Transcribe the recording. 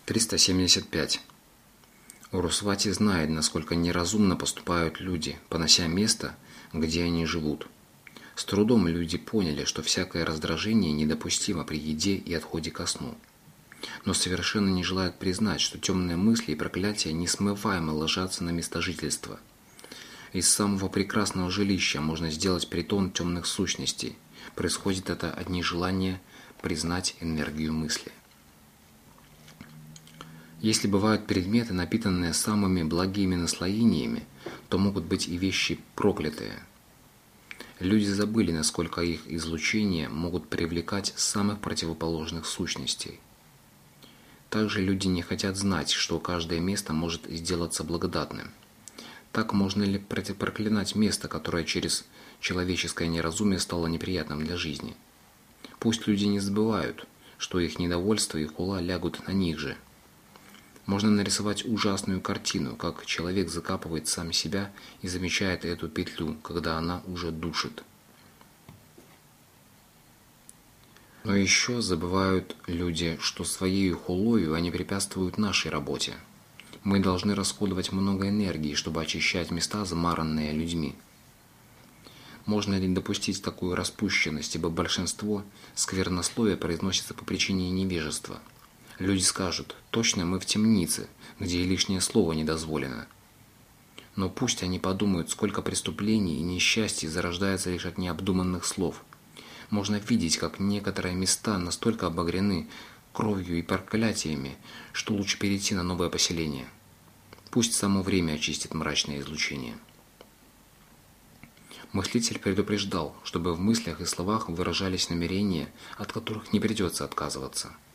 375. Урусвати знает, насколько неразумно поступают люди, понося место, где они живут. С трудом люди поняли, что всякое раздражение недопустимо при еде и отходе ко сну. Но совершенно не желают признать, что темные мысли и проклятия несмываемо ложатся на место жительства. Из самого прекрасного жилища можно сделать притон темных сущностей. Происходит это от нежелания признать энергию мысли. Если бывают предметы, напитанные самыми благими наслоениями, то могут быть и вещи проклятые. Люди забыли, насколько их излучения могут привлекать самых противоположных сущностей. Также люди не хотят знать, что каждое место может сделаться благодатным. Так можно ли проклинать место, которое через человеческое неразумие стало неприятным для жизни? Пусть люди не забывают, что их недовольство и хула лягут на них же. Можно нарисовать ужасную картину, как человек закапывает сам себя и замечает эту петлю, когда она уже душит. Но еще забывают люди, что своей хулою они препятствуют нашей работе. Мы должны расходовать много энергии, чтобы очищать места, замаранные людьми. Можно ли допустить такую распущенность, ибо большинство сквернословия произносится по причине невежества? Люди скажут: точно мы в темнице, где и лишнее слово не дозволено. Но пусть они подумают, сколько преступлений и несчастий зарождается лишь от необдуманных слов. Можно видеть, как некоторые места настолько обогрены кровью и проклятиями, что лучше перейти на новое поселение. Пусть само время очистит мрачное излучение. Мыслитель предупреждал, чтобы в мыслях и словах выражались намерения, от которых не придется отказываться.